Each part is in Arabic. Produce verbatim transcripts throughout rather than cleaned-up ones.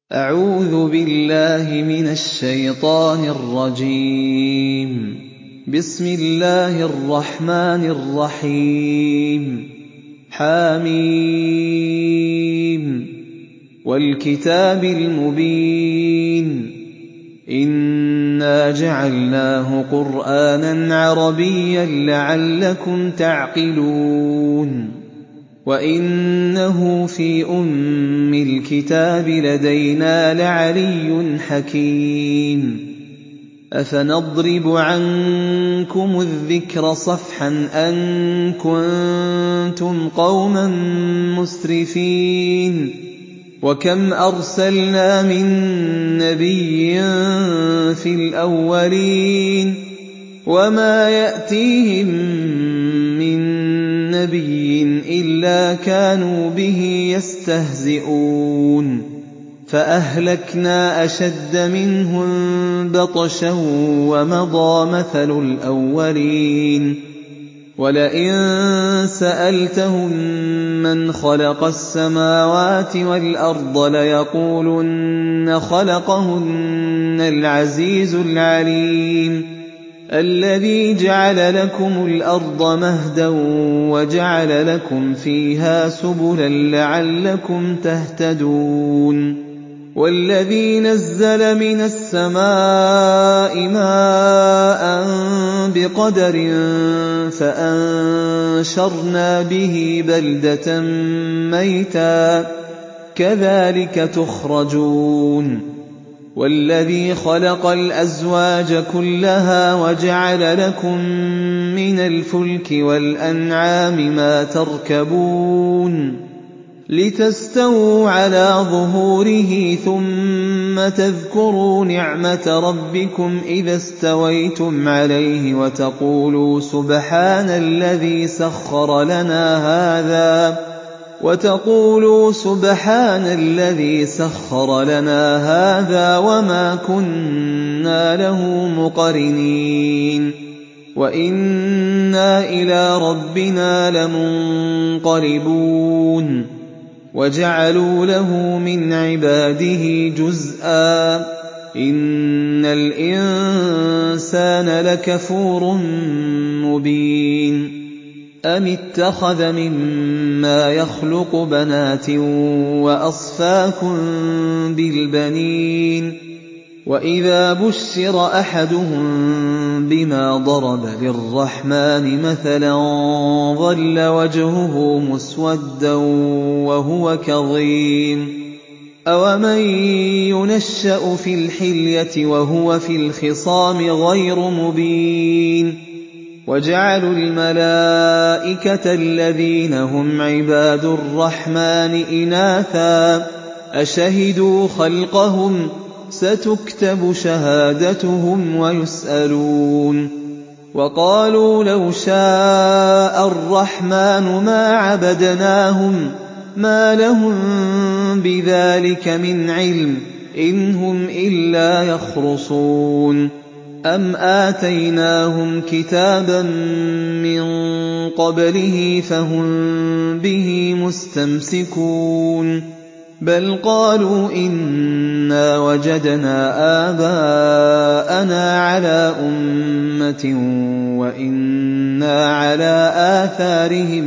أعوذ بالله من الشيطان الرجيم. بسم الله الرحمن الرحيم. حميم والكتاب المبين. إنا جعلناه قرآنا عربيا لعلكم تعقلون وإنه في أم الكتاب لدينا لعلي حكيم. أفنضرب عنكم الذكر صفحا أن كنتم قوما مسرفين وكم أرسلنا من نبي في الأولين وما يأتيهم من نبي إلا كانوا به يستهزئون فأهلكنا أشد منهم بطشا ومضى مثل الأولين. ولئن سألتهم من خلق السماوات والأرض ليقولن خلقهن العزيز العليم الذي جعل لكم الأرض مهدا وجعل لكم فيها سبلا لعلكم تهتدون والذي نزل من السماء ماء بقدر فأنشرنا به بلدة ميتا كذلك تخرجون والذي خلق الأزواج كلها وجعل لكم من الفلك والأنعام ما تركبون لتستووا على ظهوره ثم تذكروا نعمة ربكم إذا استويتم عليه وتقولوا سبحان الذي سخر لنا هذا وتقولوا سبحان الذي سخر لنا هذا وما كنا له مقرنين وإنا إلى ربنا لمنقلبون. وجعلوا له من عباده جزءا إن الإنسان لكفور مبين. أم اتخذ مما يخلق بنات وأصفاكم بالبنين وإذا بشر أحدهم بما ضرب للرحمن مثلا ظل وجهه مسودا وهو كظيم أومن ينشأ في الحلية وهو في الخصام غير مبين. وجعلوا الملائكة الذين هم عباد الرحمن إناثا أشهدوا خلقهم ستكتب شهادتهم ويسألون. وقالوا لو شاء الرحمن ما عبدناهم ما لهم بذلك من علم إن هم إلا يخرصون. أم آتيناهم كتابا من قبله فهم به مستمسكون بل قالوا إنا وجدنا آباءنا على أمة وإنا على آثارهم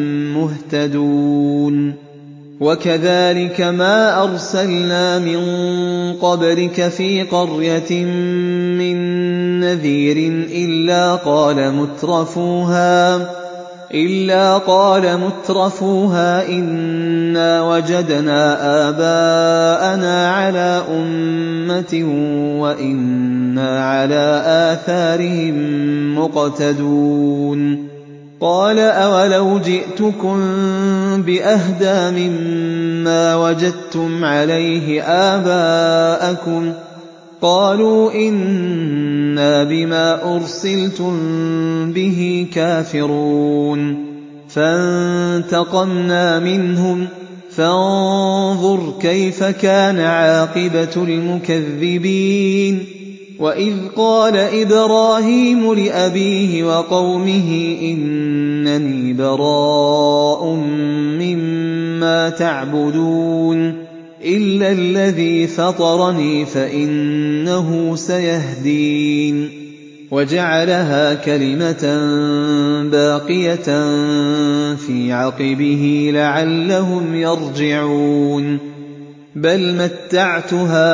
مهتدون. وكذلك ما أرسلنا من قبلك في قرية من نذير إلا قال مترفوها إلا قال مترفوها إنا وجدنا آباءنا على أمة وإنا على آثارهم مقتدون. قال أولو جئتكم بأهدى مما وجدتم عليه آباءكم قالوا إنا بما أرسلتم به كافرون فانتقمنا منهم فانظر كيف كان عاقبة المكذبين. وإذ قال إبراهيم لأبيه وقومه إنني براء مما تعبدون إِلَّا الَّذِي فَطَرَنِي فَإِنَّهُ سَيَهْدِينِ وَجَعَلَهَا كَلِمَةً بَاقِيَةً فِي عَقِبِهِ لَعَلَّهُمْ يَرْجِعُونَ بَلْ مَتَّعْتُ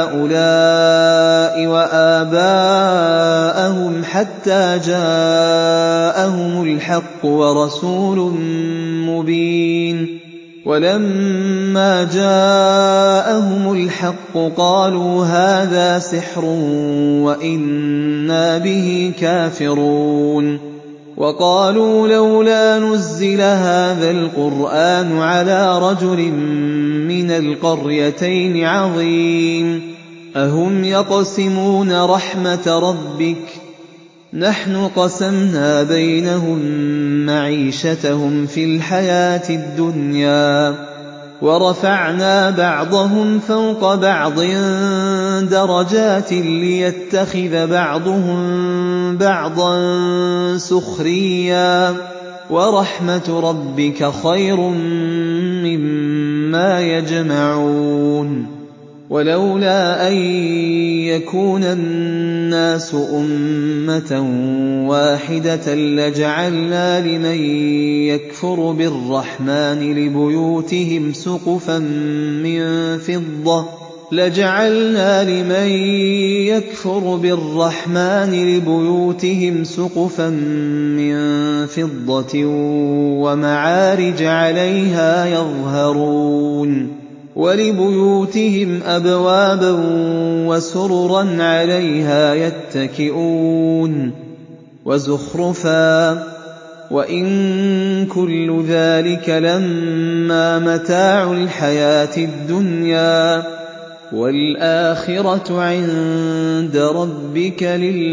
هَٰؤُلَاءِ وَآبَاءَهُمْ حَتَّىٰ جَاءَهُمُ الْحَقُّ وَرَسُولٌ مُّبِينٌ وَلَمَّا جَاءَهُمُ الْحَقُّ قَالُوا هَٰذَا سِحْرٌ وَإِنَّا بِهِ كَافِرُونَ وَقَالُوا لَوْلَا نُزِّلَ هَٰذَا الْقُرْآنُ عَلَىٰ رَجُلٍ مِّنَ الْقَرْيَتَيْنِ عَظِيمٍ أَهُمْ يَقْسِمُونَ رَحْمَةَ رَبِّكَ نَحْنُ قَسَمْنَا بَيْنَهُم مَّعِيشَتَهُمْ فِي الْحَيَاةِ الدُّنْيَا وَرَفَعْنَا بَعْضَهُمْ فَوْقَ بَعْضٍ دَرَجَاتٍ لِّيَتَّخِذَ بَعْضُهُم بَعْضًا سُخْرِيًّا وَرَحْمَةُ رَبِّكَ خَيْرٌ مِّمَّا يَجْمَعُونَ وَلَوْلَا أَن يَكُونَ النَّاسُ أُمَّةً وَاحِدَةً لَّجَعَلْنَا لِمَن يَكْفُرُ بِالرَّحْمَٰنِ لِبُيُوتِهِمْ سُقُفًا مِّن فِضَّةٍ لَجعلنا لمن يكفر بالرحمن لبيوتهم سقفا من فضة ومعارج عليها يظهرون ولبيوتهم أبوابا وسررا عليها يتكئون وزخرفا وإن كل ذلك لما متاع الحياة الدنيا وَالْآخِرَةُ عِندَ رَبِّكَ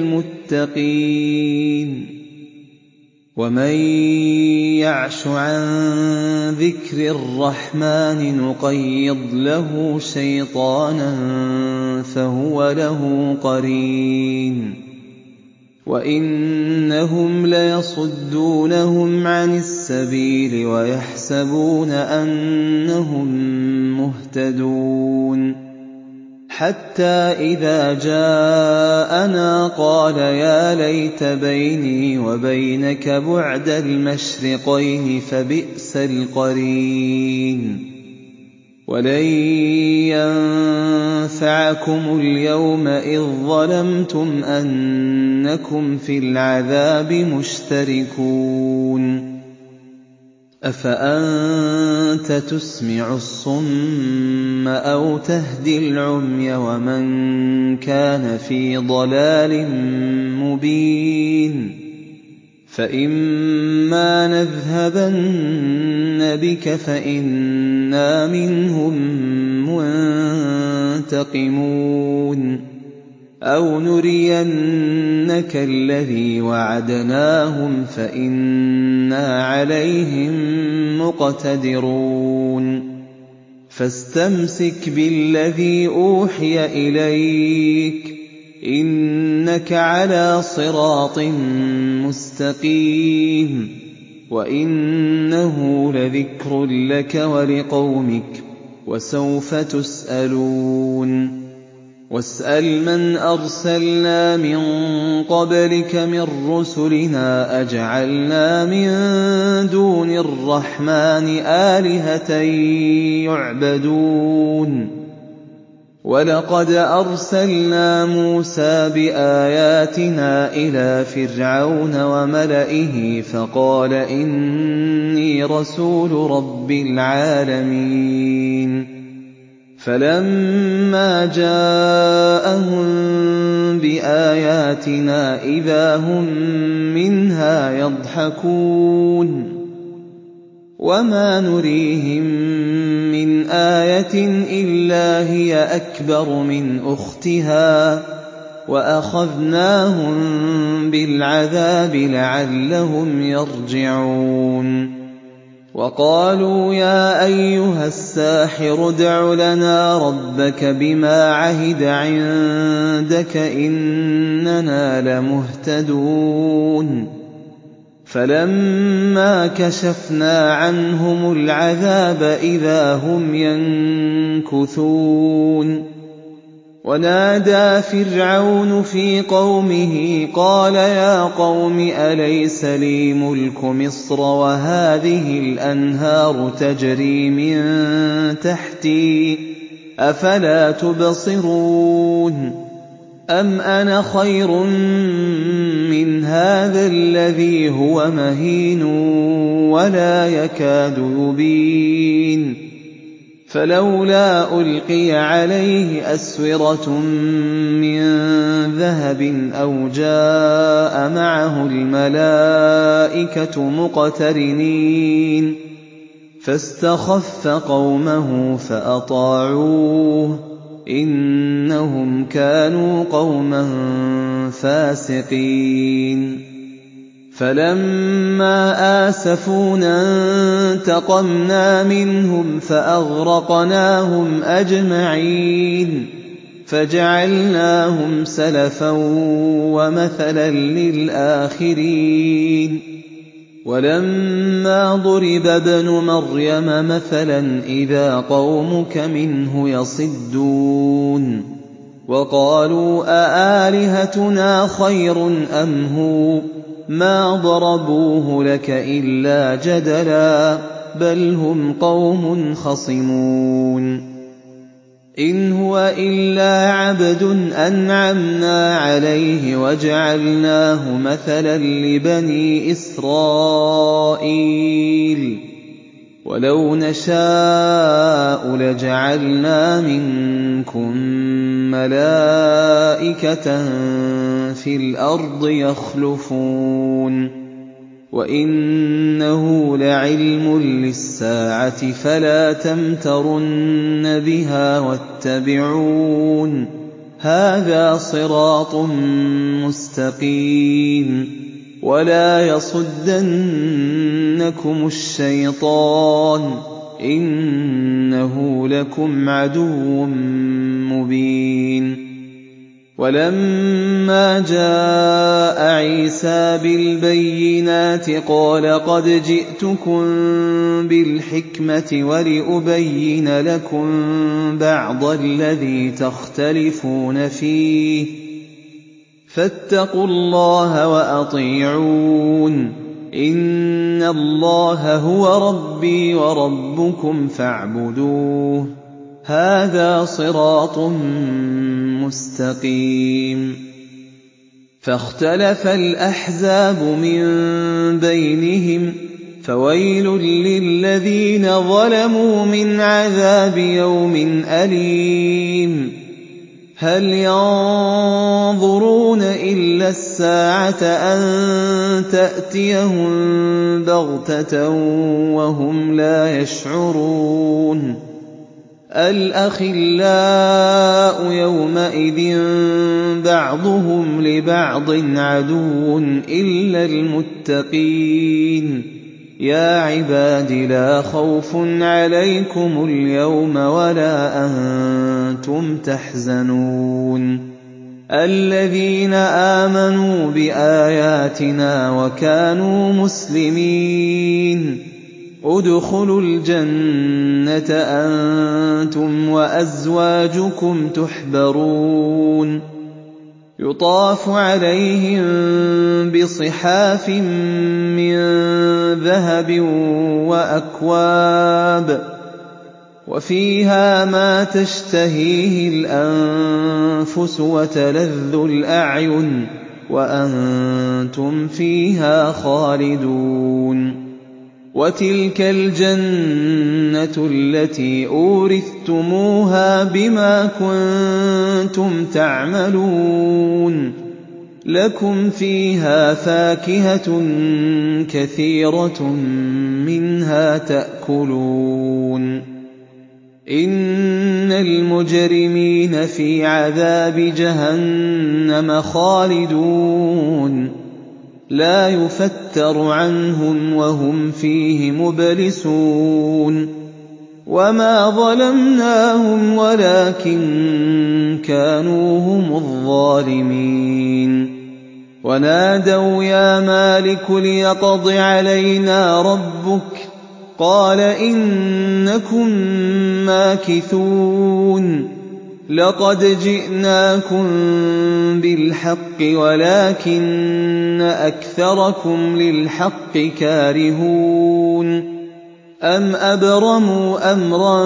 لِلْمُتَّقِينَ وَمَن يَعْشُ عَن ذِكْرِ الرَّحْمَٰنِ نُقَيِّضْ لَهُ شَيْطَانًا فَهُوَ لَهُ قَرِينٌ وَإِنَّهُمْ لَيَصُدُّونَهُمْ عَنِ السَّبِيلِ وَيَحْسَبُونَ أَنَّهُم مُّهْتَدُونَ حَتَّىٰ إِذَا جَاءَنَا قَالَ يَا لَيْتَ بَيْنِي وَبَيْنَكَ بُعْدَ الْمَشْرِقَيْنِ فَبِئْسَ الْقَرِينُ وَلَن يَنفَعَكُمُ الْيَوْمَ إِذ ظَّلَمْتُمْ أَنَّكُمْ فِي الْعَذَابِ مُشْتَرِكُونَ أَفَأَنتَ تُسْمِعُ الصُّمَّ أَوْ تَهْدِي الْعُمْيَ وَمَن كَانَ فِي ضَلَالٍ مُّبِينٍ فَإِمَّا نَذْهَبَنَّ بِكَ فَإِنَّا مِنْهُم مُّنتَقِمُونَ أَوْ نُرِيَنَّكَ الَّذِي وَعَدْنَاهُمْ فَإِنَّا عَلَيْهِم مُّقْتَدِرُونَ فَاسْتَمْسِكْ بِالَّذِي أُوحِيَ إِلَيْكَ ۖ إِنَّكَ عَلَىٰ صِرَاطٍ مُّسْتَقِيمٍ وَإِنَّهُ لَذِكْرٌ لَّكَ وَلِقَوْمِكَ وَسَوْفَ تُسْأَلُونَ وَاسْأَلْ مَنْ أَرْسَلْنَا مِن قَبْلِكَ مِن رُّسُلِنَا أَجْعَلْنَا مِن دُونِ الرَّحْمَٰنِ آلِهَةً يُعْبَدُونَ وَلَقَدْ أَرْسَلْنَا مُوسَىٰ بِآيَاتِنَا إِلَىٰ فِرْعَوْنَ وَمَلَئِهِ فَقَالَ إِنِّي رَسُولُ رَبِّ الْعَالَمِينَ فَلَمَّا جَاءَهُم بِآيَاتِنَا إِذَا هُم مِّنْهَا يَضْحَكُونَ وَمَا نُرِيهِم مِّنْ آيَةٍ إِلَّا هِيَ أَكْبَرُ مِنْ أُخْتِهَا وَأَخَذْنَاهُم بِالْعَذَابِ لَعَلَّهُمْ يَرْجِعُونَ وَقَالُوا يَا أَيُّهَ السَّاحِرُ ادْعُ لَنَا رَبَّكَ بِمَا عَهِدَ عِندَكَ إِنَّنَا لَمُهْتَدُونَ فَلَمَّا كَشَفْنَا عَنْهُمُ الْعَذَابَ إِذَا هُمْ يَنكُثُونَ وَنَادَىٰ فِرْعَوْنُ فِي قَوْمِهِ قَالَ يَا قَوْمِ أَلَيْسَ لِي مُلْكُ مِصْرَ وَهَٰذِهِ الْأَنْهَارُ تَجْرِي مِن تَحْتِي أَفَلَا تُبْصِرُونَ أَمْ أَنَا خَيْرٌ مِّنْ هَٰذَا الَّذِي هُوَ مَهِينٌ وَلَا يَكَادُ يُبِينُ فَلَوْلَا أُلْقِيَ عَلَيْهِ أَسْوِرَةٌ مِّن ذَهَبٍ أَوْ جَاءَ مَعَهُ الْمَلَائِكَةُ مُقْتَرِنِينَ فَاسْتَخَفَّ قَوْمَهُ فَأَطَاعُوهُ إِنَّهُمْ كَانُوا قَوْمًا فَاسِقِينَ فَلَمَّا آسَفُونَا انتَقَمْنَا مِنْهُمْ فَأَغْرَقْنَاهُمْ أَجْمَعِينَ فَجَعَلْنَاهُمْ سَلَفًا وَمَثَلًا لِّلْآخِرِينَ وَلَمَّا ضُرِبَ ابْنُ مَرْيَمَ مَثَلًا إِذَا قَوْمُكَ مِنْهُ يَصِدُّونَ وَقَالُوا أَآلِهَتُنَا خَيْرٌ أَمْ هُوَ مَا ضَرَبُوهُ لَكَ إِلَّا جَدَلًا بَلْ هُمْ قَوْمٌ خَصِمُونَ إِنْ هُوَ إِلَّا عَبْدٌ أَنْعَمْنَا عَلَيْهِ وَجَعَلْنَاهُ مَثَلًا لِّبَنِي إِسْرَائِيلَ وَلَوْ نَشَاءُ لَجَعَلْنَا مِنكُم مَّلَائِكَةً فِي الْأَرْضِ يَخْلُفُونَ وَإِنَّهُ لَعِلْمٌ لِّلسَّاعَةِ فَلَا تَمْتَرُنَّ بِهَا وَاتَّبِعُونِ هَٰذَا صِرَاطٌ مُّسْتَقِيمٌ وَلَا يَصُدَّنَّكُمُ الشَّيْطَانُ إِنَّهُ لَكُمْ عَدُوٌّ مُّبِينٌ وَلَمَّا جَاءَ عِيسَىٰ بِالْبَيِّنَاتِ قَالَ قَدْ جِئْتُكُم بِالْحِكْمَةِ وَلِأُبَيِّنَ لَكُم بَعْضَ الَّذِي تَخْتَلِفُونَ فِيهِ فَاتَّقُوا اللَّهَ وَأَطِيعُونِ إِنَّ اللَّهَ هُوَ رَبِّي وَرَبُّكُمْ فَاعْبُدُوهُ هَٰذَا صِرَاطٌ مُّسْتَقِيمٌ فَاخْتَلَفَ الْأَحْزَابُ مِن بَيْنِهِمْ فَوَيْلٌ لِّلَّذِينَ ظَلَمُوا مِنْ عَذَابِ يَوْمٍ أَلِيمٍ هَلْ يَنظُرُونَ إِلَّا السَّاعَةَ أَن تَأْتِيَهُم بَغْتَةً وَهُمْ لَا يَشْعُرُونَ الْأَخِلَّاءُ يَوْمَئِذٍ بَعْضُهُمْ لِبَعْضٍ عَدُوٌّ إِلَّا الْمُتَّقِينَ يَا عِبَادِ لَا خَوْفٌ عَلَيْكُمُ الْيَوْمَ وَلَا أَنتُمْ تَحْزَنُونَ الَّذِينَ آمَنُوا بِآيَاتِنَا وَكَانُوا مُسْلِمِينَ ادْخُلُوا الْجَنَّةَ أَنتُمْ وَأَزْوَاجُكُمْ تُحْبَرُونَ يُطَافُ عَلَيْهِم بِصِحَافٍ مِّن ذَهَبٍ وَأَكْوَابٍ وَفِيهَا مَا تَشْتَهِيهِ الْأَنفُسُ وَتَلَذُّ الْأَعْيُنُ وَأَنتُمْ فِيهَا خَالِدُونَ وَتِلْكَ الْجَنَّةُ الَّتِي أُورِثْتُمُوهَا بِمَا كُنتُمْ تَعْمَلُونَ لَكُمْ فِيهَا فَاكِهَةٌ كَثِيرَةٌ مِّنْهَا تَأْكُلُونَ إِنَّ الْمُجْرِمِينَ فِي عَذَابِ جَهَنَّمَ خَالِدُونَ لَا يُفَتَّرُ عَنْهُمْ وَهُمْ فِيهِ مُبْلِسُونَ وَمَا ظَلَمْنَاهُمْ وَلَٰكِن كَانُوا هُمُ الظَّالِمِينَ وَنَادَوْا يَا مَالِكُ لِيَقْضِ عَلَيْنَا رَبُّكَ ۖ قَالَ إِنَّكُم مَّاكِثُونَ لَقَدْ جِئْنَاكُم بِالْحَقِّ وَلَٰكِنَّ أَكْثَرَكُمْ لِلْحَقِّ كَارِهُونَ أَمْ أَبْرَمُوا أَمْرًا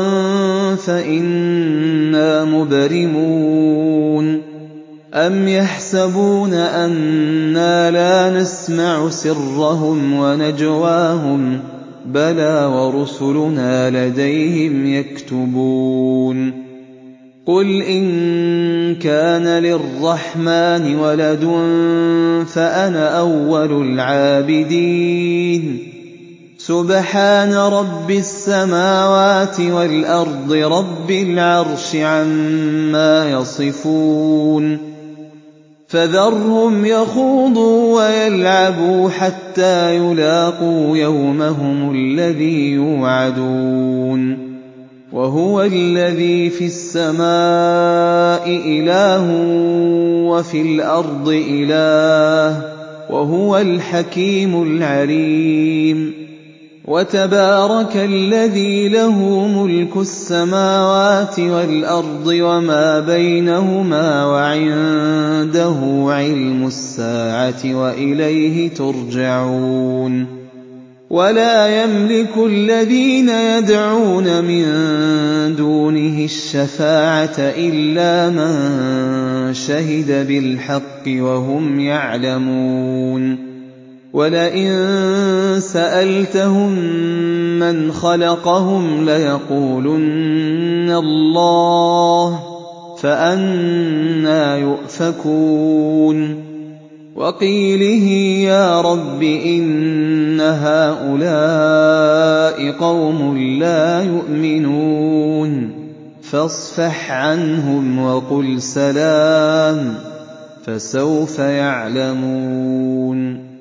فَإِنَّا مُبْرِمُونَ أَمْ يَحْسَبُونَ أَنَّا لَا نَسْمَعُ سِرَّهُمْ وَنَجْوَاهُم ۚ بَلَىٰ وَرُسُلُنَا لَدَيْهِمْ يَكْتُبُونَ قُلْ إِن كَانَ لِلرَّحْمَٰنِ وَلَدٌ فَأَنَا أَوَّلُ الْعَابِدِينَ سُبْحَانَ رَبِّ السَّمَاوَاتِ وَالْأَرْضِ رَبِّ الْعَرْشِ عَمَّا يَصِفُونَ فَذَرْهُمْ يَخُوضُوا وَيَلْعَبُوا حَتَّىٰ يُلَاقُوا يَوْمَهُمُ الَّذِي يُوعَدُونَ وَهُوَ الَّذِي فِي السَّمَاءِ إِلَٰهٌ وَفِي الْأَرْضِ إِلَٰهٌ ۚ وَهُوَ الْحَكِيمُ الْعَلِيمُ وَتَبَارَكَ الَّذِي لَهُ مُلْكُ السَّمَاوَاتِ وَالْأَرْضِ وَمَا بَيْنَهُمَا وَعِندَهُ عِلْمُ السَّاعَةِ وَإِلَيْهِ تُرْجَعُونَ وَلَا يَمْلِكُ الَّذِينَ يَدْعُونَ مِن دُونِهِ الشَّفَاعَةَ إِلَّا مَن شَهِدَ بِالْحَقِّ وَهُمْ يَعْلَمُونَ وَلَئِن سَأَلْتَهُم مَّنْ خَلَقَهُمْ لَيَقُولُنَّ اللَّهُ ۖ فَأَنَّىٰ يُؤْفَكُونَ وَقِيلِهِ يَا رَبِّ إِنَّ هَٰؤُلَاءِ قَوْمٌ لَّا يُؤْمِنُونَ فَاصْفَحْ عَنْهُمْ وَقُلْ سَلَامٌ فَسَوْفَ يَعْلَمُونَ